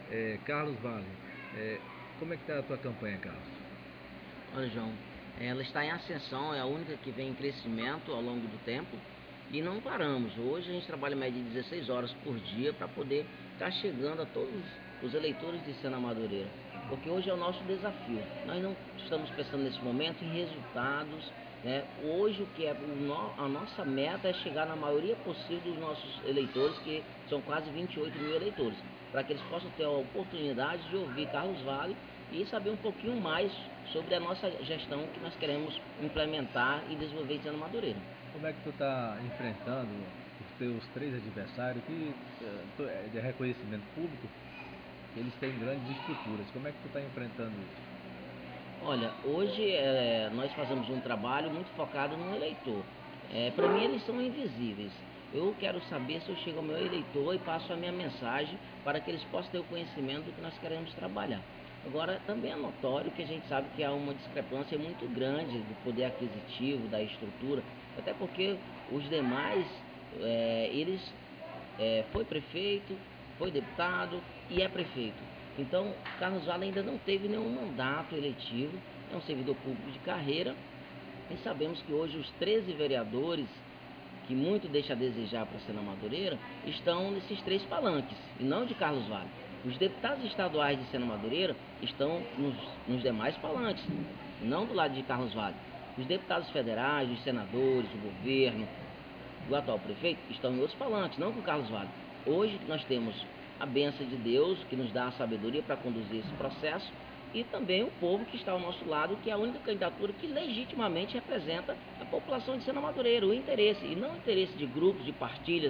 Carlos Vale, como é que está a tua campanha, Carlos? Olha, João, ela está em ascensão, é a única que vem em crescimento ao longo do tempo e não paramos. Hoje a gente trabalha em média de 16 horas por dia para poder estar chegando a todos os eleitores de Sena Madureira, porque hoje é o nosso desafio. Nós não estamos pensando nesse momento em resultados, né? Hoje o que é a nossa meta é chegar na maioria possível dos nossos eleitores, que são quase 28 mil eleitores, para que eles possam ter a oportunidade de ouvir Carlos Vale e saber um pouquinho mais sobre a nossa gestão que nós queremos implementar e desenvolver em Sena Madureira. Como é que tu está enfrentando os teus três adversários que de reconhecimento público, eles têm grandes estruturas? Como é que tu está enfrentando isso? Olha, hoje nós fazemos um trabalho muito focado no eleitor. Para mim eles são invisíveis. Eu quero saber se eu chego ao meu eleitor e passo a minha mensagem para que eles possam ter o conhecimento do que nós queremos trabalhar. Agora, também é notório que a gente sabe que há uma discrepância muito grande do poder aquisitivo, da estrutura, até porque os demais, eles foi prefeito, foi deputado e é prefeito. Então, Carlos Vale ainda não teve nenhum mandato eletivo, é um servidor público de carreira, e sabemos que hoje os 13 vereadores, que muito deixa a desejar para a Sena Madureira, estão nesses três palanques, e não de Carlos Vale. Os deputados estaduais de Sena Madureira estão nos demais palanques, não do lado de Carlos Vale. Os deputados federais, os senadores, o governo, do atual prefeito estão em outros palanques, não com Carlos Vale. Hoje nós temos a bênção de Deus, que nos dá a sabedoria para conduzir esse processo, e também o povo que está ao nosso lado, que é a única candidatura que legitimamente representa a população de Sena Madureira, o interesse, e não o interesse de grupos, de partilhas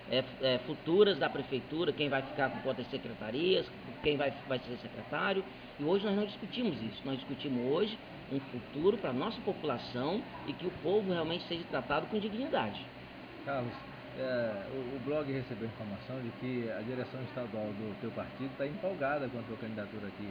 futuras da prefeitura, quem vai ficar com quantas secretarias, quem vai ser secretário. E hoje nós não discutimos isso, nós discutimos hoje um futuro para a nossa população e que o povo realmente seja tratado com dignidade. Carlos, o blog recebeu informação de que a direção estadual do teu partido está empolgada com a tua candidatura aqui.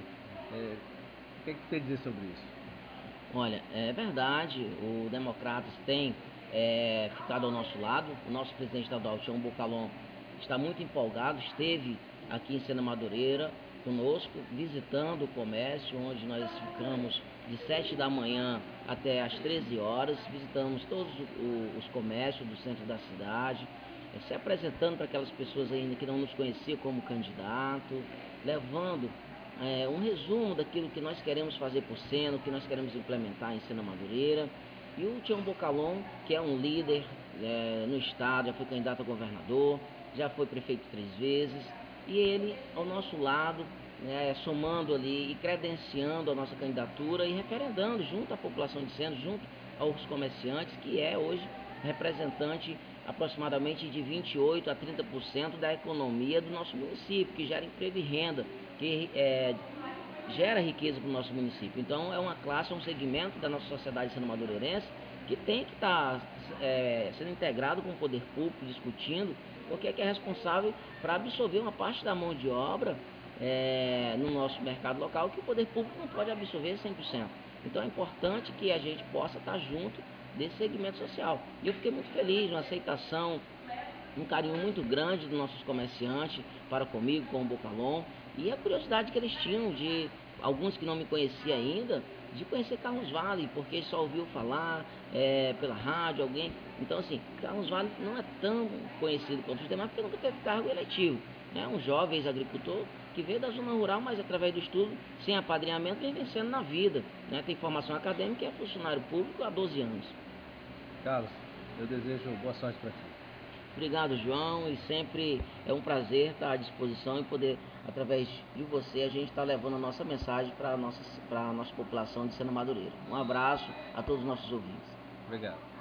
O que é que tu tem a dizer sobre isso? Olha, é verdade, o Democratas tem ficado ao nosso lado. O nosso presidente estadual, João Bocalon, está muito empolgado, esteve aqui em Sena Madureira conosco, visitando o comércio, onde nós ficamos de 7 da manhã até as 13 horas, visitamos todos os comércios do centro da cidade, se apresentando para aquelas pessoas ainda que não nos conheciam como candidato, levando um resumo daquilo que nós queremos fazer por Sena, o que nós queremos implementar em Sena Madureira. E o Tião Bocalon, que é um líder no estado, já foi candidato a governador, já foi prefeito 3 vezes, e ele ao nosso lado, somando ali e credenciando a nossa candidatura e referendando junto à população de Sena, junto aos comerciantes, que é hoje representante aproximadamente de 28 a 30% da economia do nosso município, que gera emprego e renda, que gera riqueza para o nosso município. Então é uma classe, um segmento da nossa sociedade seno-madureirense que tem que estar sendo integrado com o poder público, discutindo, porque é responsável para absorver uma parte da mão de obra no nosso mercado local, que o poder público não pode absorver 100%. Então é importante que a gente possa estar junto desse segmento social. E eu fiquei muito feliz, uma aceitação, um carinho muito grande dos nossos comerciantes para comigo, com o Bocalon, e a curiosidade que eles tinham de, alguns que não me conheciam ainda, de conhecer Carlos Vale, porque só ouviu falar pela rádio, alguém. Então assim, Carlos Vale não é tão conhecido quanto os demais, porque nunca teve cargo eletivo. É um jovem ex-agricultor que veio da zona rural, mas através do estudo, sem apadrinhamento, vem vencendo na vida. Tem formação acadêmica e é funcionário público há 12 anos. Carlos, eu desejo boa sorte para ti. Obrigado, João, e sempre é um prazer estar à disposição e poder, através de você, a gente estar levando a nossa mensagem para a nossa população de Sena Madureira. Um abraço a todos os nossos ouvintes. Obrigado.